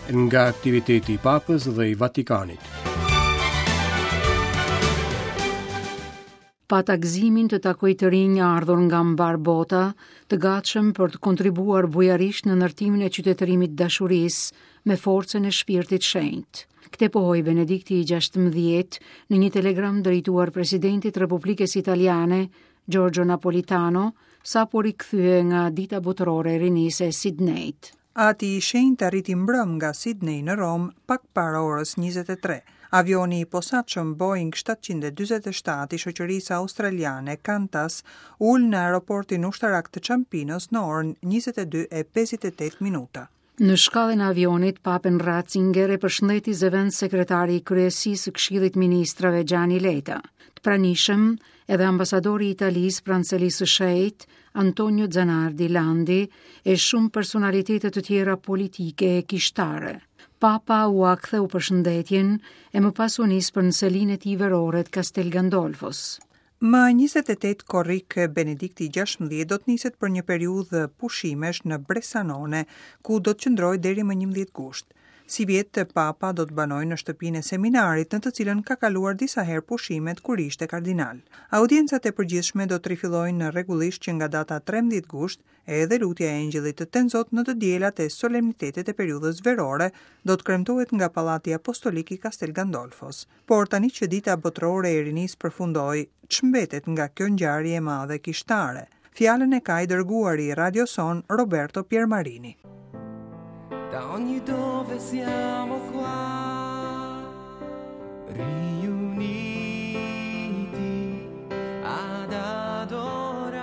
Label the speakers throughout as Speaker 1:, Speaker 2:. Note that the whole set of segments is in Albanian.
Speaker 1: nga aktiviteti I Papës dhe I Vatikanit.
Speaker 2: Pata gëzimin të takoj të rinj ardhur nga mbar bota, të gatshëm për të kontribuar bujarisht në ndërtimin e qytetërimit dashurisë me forcën e shpirtit shenjtë. Këtë pohoi Benedikti XVI në një telegram drejtuar presidentit Republikës Italiane, Giorgio Napolitano, sa po rikthye nga dita botërore e rinisë e Sidnejt.
Speaker 3: Ati I shenjtë arriti mbrëm nga Sydney në Rom pak para orës 23. Avioni I posaçëm Boeing 747 I shoqërisë australiane Qantas ul në aeroportin ushtarak të Çampinës në orën 22:58.
Speaker 2: Në shkallën e avionit, papen Ratzinger e përshëndeti zëvendës sekretari I kryesisë së Këshillit Ministrave Gianni Letta. Të pranishëm edhe ambasadori I Italisë pranë selisë së shenjtë Antonio Zanardi Landi e shumë personalitete të tjera politike e kishtare. Papa u aktheu përshëndetjen e më pas u nis për në selinë e tij verore të Castel Gandolfos.
Speaker 3: Më 28 korrik Benedikti XVI do të niset për një periudhë pushimesh në Bressanone, ku do të qëndrojë deri më 11 gusht. Si vjetë, Papa do të banojë në shtëpinë e seminarit në të cilën ka kaluar disa herë pushimet kur ishte kardinal. Audiencat e përgjithshme do të rifillojnë rregullisht që nga data 13 gusht, edhe lutja e Engjëllit të Tenzot në të diellat e solemnitetit e periudhës verore do të kremtohet nga Pallati Apostolik I Castel Gandolfos. Por tani që dita botërore e rinisë përfundoi, ç'mbetet nga kjo ngjarje e madhe kishtare? Fjalën e ka I dërguari I Radio Son Roberto Piermarini.
Speaker 4: Da ogni dove siamo qua, riuniti ad adorare.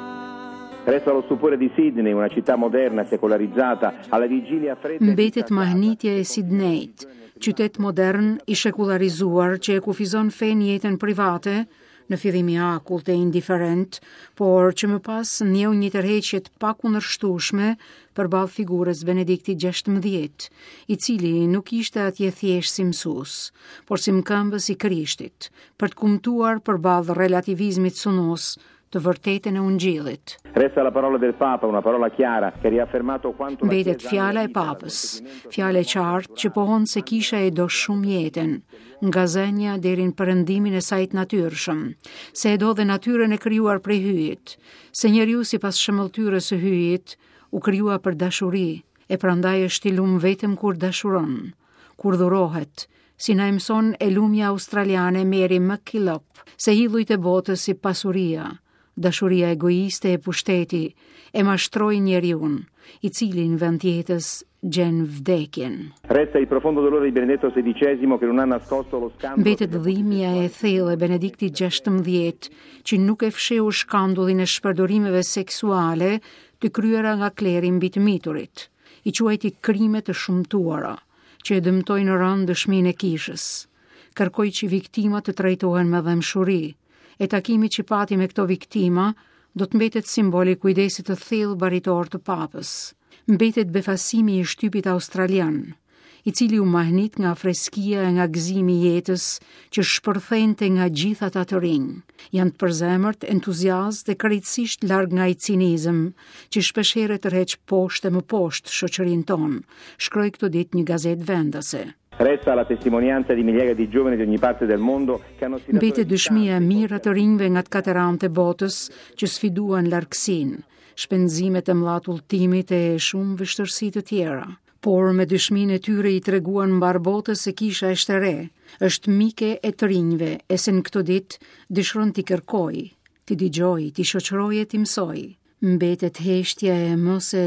Speaker 5: Resta lo stupore di Sydney, una città moderna, secolarizzata, alla vigilia fredda.
Speaker 2: Mbetet mahnitja e Sidnejt, qytet modern I shekularizuar që e kufizon fenë jetën private, në fillim I akullt e indiferent, por që më pas njeu një tërheqje të pakundërshtueshme përballë figurës Benediktit XVI, I cili nuk ishte atje thjesht si mësues, por si mëkëmbës I Krishtit, për të kumtuar përballë relativizmit sunos të vërtetën e Ungjillit.
Speaker 5: Resta la parola del Papa, una parola chiara che ha riaffermato quanto la
Speaker 2: Mbetet
Speaker 5: Chiesa
Speaker 2: fjala e Papës, fjala e qartë që pohon se kisha e do shumë jetën, nga zënja deri në perëndimin e saj të natyrshëm, se e do dhe natyrën e krijuar prej hyjit, se njeriu sipas shëmbulltyrës së hyjit u krijua për dashuri, e prandaj është I lum vetëm kur dashuron, kur dhurohet, si na mëson e lumja australiane Mary McKillop, se hidhujt e botës si pasuria, dashuria egoiste e pushteti, e mashtroi njeriun, I cili në vend jetës gjen vdekjen.
Speaker 5: Resta il profondo dolore di Benedetto XVI che non ha nascosto lo scandalo.
Speaker 2: Mbetet dhimbja e thellë e Benediktit XVI, që nuk e fsheu shkandullin e shpërdorimeve seksuale të kryera nga kleri mbi të miturit, I quajti krime të shumtuara, që e dëmtojnë rënd dëshminë e kishës. Kërkoi që viktimat të trajtohen me dëmshuri, e takimi që pati me këto viktima do të mbetet simbol I kujdesit të thellë baritor të Papës. Mbetet befasimi I shtypit australian, I cili u mahnit nga freskia e nga gëzimi I jetës që shpërthente nga gjithë ata të rinj. Janë të përzemërt, entuziast dhe krejtësisht larg nga I cinizëm, që shpeshherë tërheq poshtë e më poshtë shoqërinë tonë, shkroi këtë ditë një gazetë vendase.
Speaker 5: Resta la testimonianza di migliaia di giovani di ogni parte del mondo che hanno sfidato.
Speaker 2: Mbetet dëshmia e mirë të rinjve nga të katerant e botës që sfiduan largësinë, shpenzimet e mëdha të udhëtimit e shumë vështirësi të tjera. Por me dëshminë e tyre I treguan mbar botës se kisha është e re, është mike e të rinjve, e se në këtë ditë dëshiron t'i kërkoj, t'i dëgjoj, t'i shoqëroj e t'i mësoj. Mbetet heshtja e më se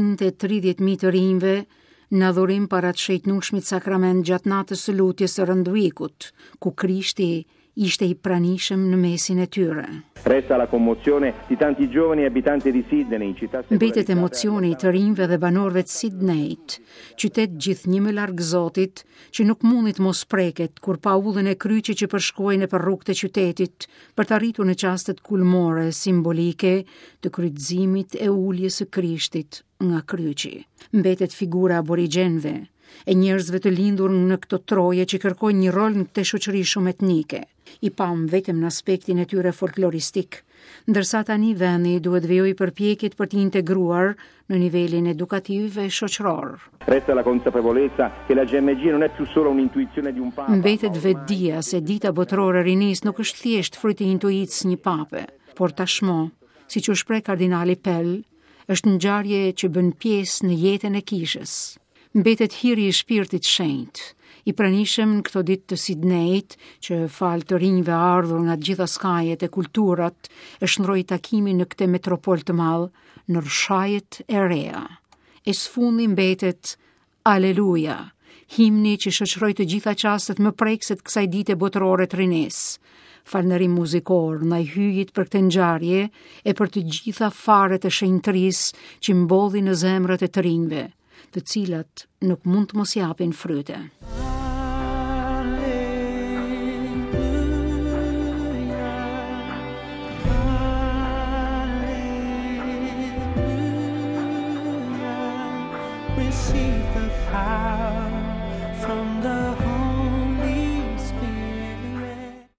Speaker 2: 230.000 të rinjve në adhurim para të shejtnueshmit sakrament gjatë natës së lutjes së rënduikut, ku Krishti ishte I pranishëm në mesin e tyre.
Speaker 5: Resta la commozione di tanti giovani abitanti di Sydney, città
Speaker 2: Mbetet emocioni I të rinjve dhe banorëve të Sydneyt, qytet gjithnjë më larg Zotit, që nuk mundit mos preket kur pa udhën e kryqit që përshkojnë për rrugët e qytetit për të arritur në çastet kulmore simbolike të kryqëzimit e uljes së Krishtit nga kryqi. Mbetet figura aborigjenëve, e njerëzve të lindur në këto troje që kërkojnë një rol në këtë shoqëri shumë etnike. I pam vetëm në aspektin e tyre folkloristik, ndërsa tani vendi duhet vejojë përpjekjet për t'i integruar në nivelin edukativ e shoqëror.
Speaker 5: Resta la consapevolezza che la GMG non è più solo un'intuizione di un papa.
Speaker 2: Mbetet vetdia se dita botërore e rinisë nuk është thjesht fryti i intuicës një pape, por tashmë, siç u shpreh kardinali Pell, është ngjarje që bën pjesë në jetën e kishës. Mbetet hiri i shpirtit shenjtë, i pranishëm në këto ditë të Sidnejt, që fal të rinjve ardhur nga gjitha skajet e kulturat, e shndroi takimin në këtë metropol të madh në rrshajet e reja. E sfundi mbetet Aleluja, himni që shoqëroi të gjitha qastet më prekset kësaj dite botërore të rinisë. Falënderim muzikor ndaj hyjit për këtë ngjarje e për të gjitha faret e shenjtërisë që mbodhin në zemrat e të rinjve, të cilat nuk mund të mos japin fryte.
Speaker 4: Receive the power from the